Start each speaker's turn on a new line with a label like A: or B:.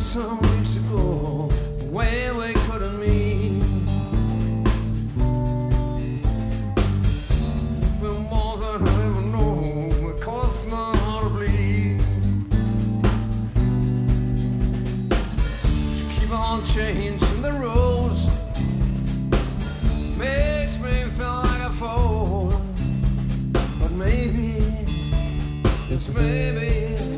A: some weeks ago, way we couldn't meet. For more than I ever know, it caused my heart to bleed. To keep on changing the rules makes me feel like a fool. But maybe, it's maybe